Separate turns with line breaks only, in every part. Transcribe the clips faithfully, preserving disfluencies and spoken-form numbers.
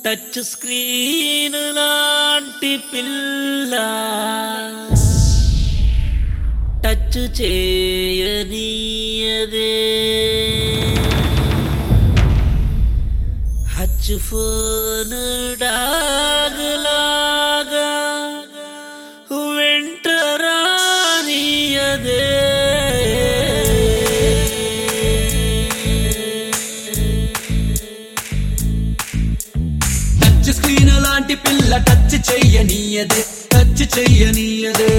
Touch screen లాంటి పిల్ల touch చేయనీయదే హచ్ phone డాగులాగా వెంట రానీయదే
టచ్ స్క్రీన్ లాంటి పిల్ల టచ్ చెయ్యనీయదే టచ్ చెయ్యనీయదే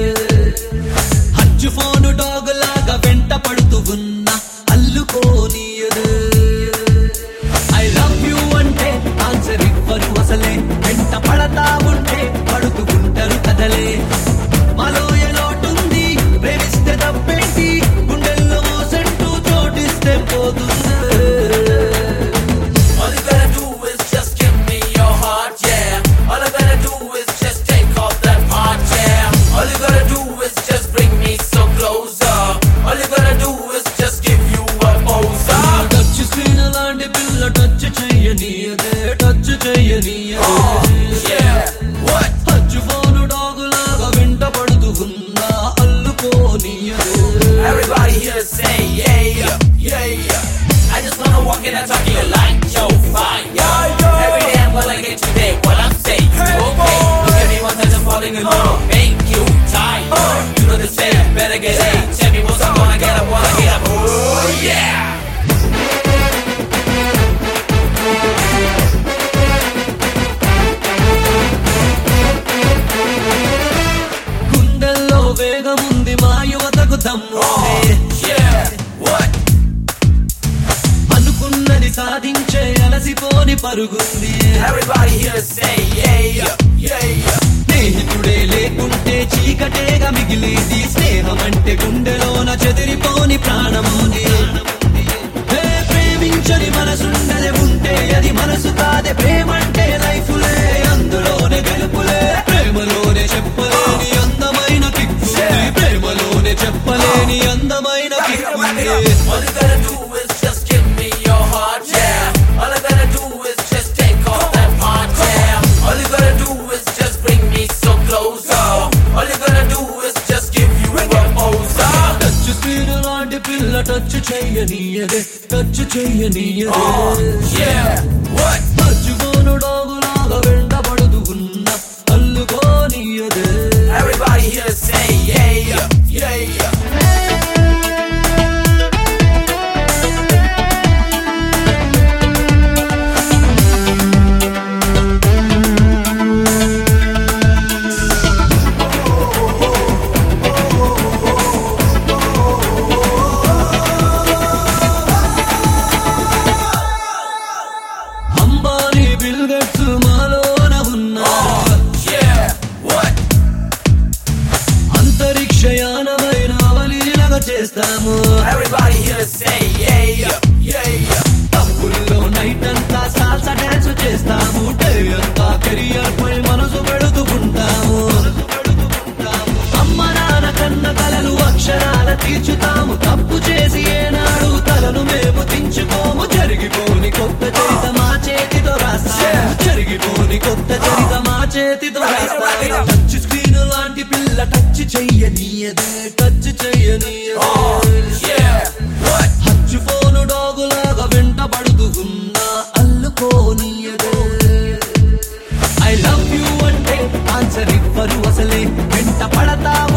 హచ్ ఫోన్ డాగ్ లాగా వెంట పడుతూ ఉన్నా అల్లుకోనీయదే ఐ లవ్ యూ అంటే ఆన్సర్ ఇవ్వరు అసలే వెంట పడతా ఉంటే పడుతూ ఉంటారు కదలే మాలో ఎలోటుంది ప్రేమిస్తే తప్పేంటి గుండెల్లో మోసంటూ చోటిస్తే పోతుంది టచ్ చెయ్యనీయదే టచ్ చెయ్యనీయదే హచ్ ఫోన్ డాగ్ లాగా వెంట పడుతూ ఉన్నా అల్లుకోనీయదే.
Everybody here say yeah, yeah, yeah. I just wanna walk in and talk to you like Joe fine. Every day I'm gonna get you there. What I'm saying, okay. Look at me one time, I'm falling in love. Make you tired. You know the say, better get it. Tell me what's I'm gonna get up, wanna get up. Oh yeah.
వేగముంది మా యువతకు దమ్ము అనుకున్నది సాధించే అలసిపోని పరుగుంది స్నేహితుడే లేకుంటే చీకటేగా మిగిలింది స్నేహం అంటే గుండెలోన చెదిరిపోని ప్రాణముంది ప్రేమించని మనసుండదే ఉంటే అది మనసు కాదే ప్రేమంటే లైఫ్లే అందులోనే గెలుపులే ప్రేమలోనే చెప్పలేని అందమైన కిక్కు ప్రేమలోనే చెప్పలేని అందమైన కిక్కు పిల్ల టచ్ చెయ్యనీయదే టచ్ చెయ్యనీయదే హచ్ ఫోన్ డాగ్ లాగా వెంట పడుతూ ఉన్నా అల్లుకోనీయదే.
Everybody here say yeah, yeah, yeah.
అంతరిక్షయానమైన అవలీలగా చేస్తాము
Everybody here say yeah, yeah, yeah.
తప్పుల్లో నైట్ అంతా సాల్సా డాన్స్ చేస్తాము డే అంతా కెరియర్ పై మనసు పెడుతుంటాము అమ్మ నాన్న కన్న కలలు అక్షరాల తీర్చుతాము తప్పు చేసి ఏనాడు తలను మేము దించుకోము జరిగిపోని కొత్త చరిత మా చేతితో రాస్తాము జరిగిపోని కొత్త చరిత మా చేతితో రాస్తాము టచ్ స్క్రీన్ లాంటి పిల్ల టచ్ చెయ్యనీయదే టచ్ చెయ్యనీయదే హచ్ ఫోన్ డాగ్ లాగా వెంట పడుతూ ఉన్నా అల్లుకోనీయదే ఐ లవ్ యూ అంటే ఆన్సర్ ఇవ్వరు అసలే వెంట పడతా